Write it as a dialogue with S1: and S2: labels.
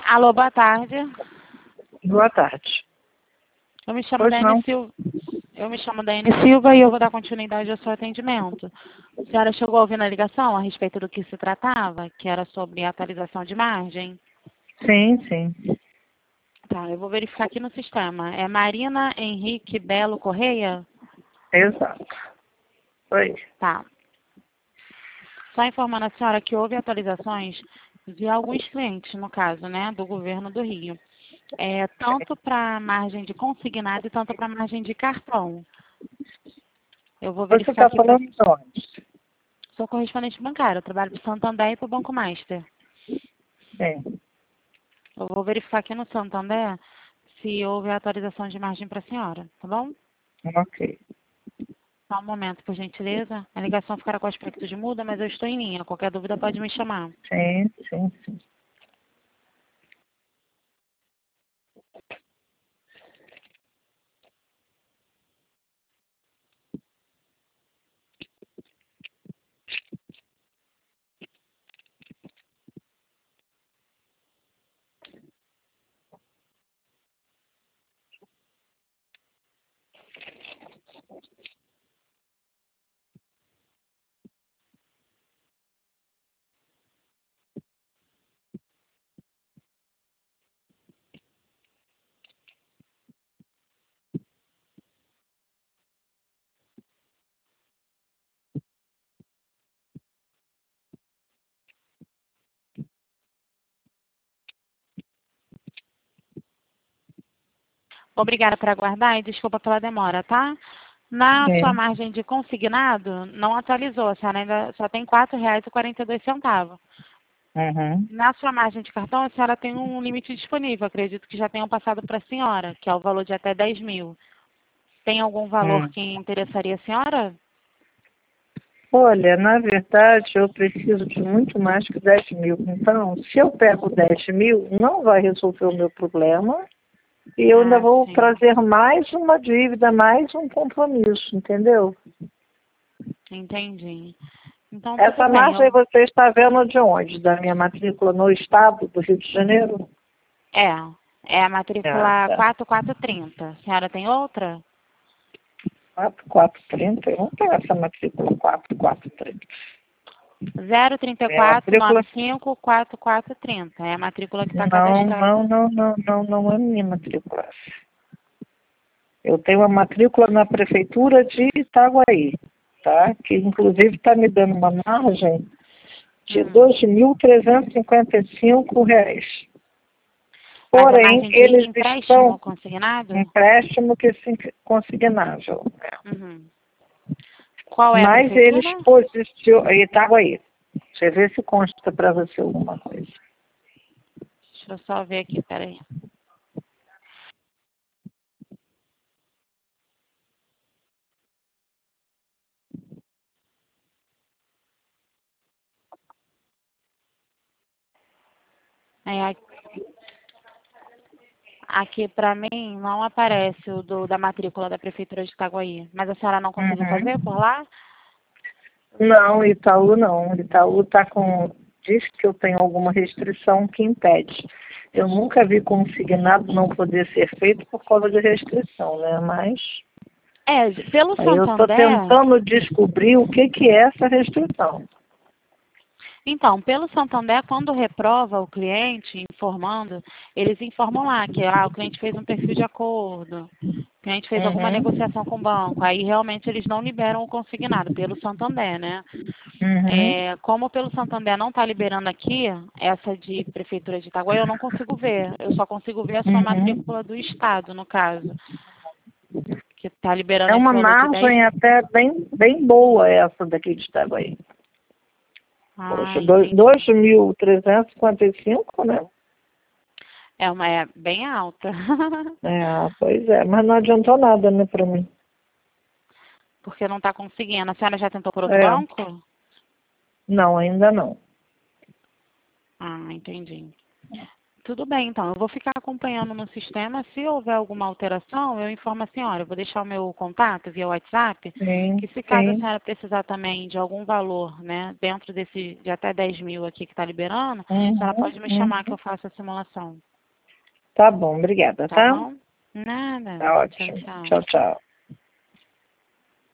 S1: Alô, boa tarde.
S2: Boa tarde.
S1: Eu me chamo
S2: Pois
S1: Daiane
S2: não.
S1: Silva. Eu me chamo Daiane Silva e eu vou dar continuidade ao seu atendimento. A senhora chegou a ouvir na ligação a respeito do que se tratava, que era sobre atualização de margem?
S2: Sim, sim.
S1: Tá, eu vou verificar aqui no sistema. É Marina Henrique Belo Correia?
S2: Exato. Oi.
S1: Tá. Só informando a senhora que houve atualizações de alguns clientes, no caso, né, do governo do Rio. Tanto para margem de consignado e tanto para margem de cartão. Eu vou
S2: Você
S1: verificar
S2: está
S1: aqui para...
S2: falando de onde?
S1: Sou correspondente bancário, eu trabalho para o Santander e para o Banco Master.
S2: Sim.
S1: Eu vou verificar aqui no Santander se houve atualização de margem para a senhora, tá bom?
S2: Ok.
S1: Só um momento, por gentileza. A ligação ficará com aspecto de muda, mas eu estou em linha. Qualquer dúvida pode me chamar.
S2: Sim, sim, sim.
S1: Obrigada por aguardar e desculpa pela demora, tá? Na sua
S2: Sim.
S1: margem de consignado, não atualizou, a senhora ainda só tem R$ 4,42.
S2: Uhum.
S1: Na sua margem de cartão, a senhora tem um limite disponível. Acredito que já tenham passado para a senhora, que é o valor de até 10 mil. Tem algum valor
S2: Hum.
S1: que interessaria a senhora?
S2: Olha, na verdade, eu preciso de muito mais que 10 mil. Então, se eu pego 10 mil, não vai resolver o meu problema. E eu ainda
S1: Ah,
S2: vou
S1: sim.
S2: trazer mais uma dívida, mais um compromisso, entendeu?
S1: Entendi. Então, tudo
S2: Essa
S1: bem.
S2: margem você está vendo de onde? Da minha matrícula no estado do Rio de Janeiro?
S1: É a
S2: Ah,
S1: matrícula
S2: tá.
S1: 4430. A senhora tem outra?
S2: 4430, eu não tenho essa matrícula 4430. É a matrícula?
S1: 034-95-4430. É a matrícula que está
S2: Não, não,
S1: cadastrada.
S2: não, não, não, não é minha matrícula. Eu tenho uma matrícula na prefeitura de Itaguaí, tá? Que inclusive está me dando uma margem de R$
S1: Hum.
S2: 2.355.
S1: Mas é
S2: Porém,
S1: margem de
S2: eles
S1: empréstimo
S2: estão
S1: consignado?
S2: empréstimo que se consignável.
S1: Uhum. Qual é a
S2: Mas eles
S1: prefeitura?
S2: posicionam. Itaguaí. Deixa eu ver se consta para você alguma coisa.
S1: Deixa eu só ver aqui, peraí. É, aqui para mim não aparece o da matrícula da prefeitura de Itaguaí. Mas a senhora não conseguiu fazer
S2: Uhum.
S1: por lá?
S2: Não, Itaú não. Itaú tá com. Diz que eu tenho alguma restrição que impede. Eu nunca vi consignado não poder ser feito por causa de restrição, né? Mas
S1: Pelo
S2: aí eu estou
S1: Santander.
S2: tentando descobrir o que é essa restrição.
S1: Então, pelo Santander, quando reprova o cliente, informando, eles informam lá que o cliente fez um perfil de acordo, o cliente fez alguma
S2: Uhum.
S1: negociação com o banco. Aí realmente eles não liberam o consignado, pelo Santander, né?
S2: Uhum.
S1: Como pelo Santander não está liberando aqui, essa de Prefeitura de Itaguaí, eu não consigo ver. Eu só consigo ver a sua
S2: Uhum.
S1: matrícula do Estado, no caso, que está liberando
S2: É
S1: esse
S2: uma
S1: valor de 10.
S2: margem até bem boa essa daqui de Itaguaí.
S1: Ah,
S2: Poxa,
S1: entendi.
S2: 2.355, né?
S1: É bem alta.
S2: É, pois é, mas não adiantou nada, né, para mim.
S1: Porque não está conseguindo. A senhora já tentou por outro
S2: É,
S1: banco?
S2: não, ainda não.
S1: Ah, entendi. Tudo bem, então. Eu vou ficar acompanhando no sistema. Se houver alguma alteração, eu informo a senhora. Eu vou deixar o meu contato via WhatsApp,
S2: Sim,
S1: que se caso a
S2: sim.
S1: senhora precisar também de algum valor, né, dentro desse de até 10 mil aqui que está liberando, a senhora
S2: Uhum,
S1: pode me chamar que
S2: uhum.
S1: eu faço a simulação.
S2: Tá bom, obrigada,
S1: Tá
S2: tá?
S1: bom? Nada.
S2: Tá
S1: Tchau,
S2: ótimo.
S1: tchau.
S2: Tchau, tchau.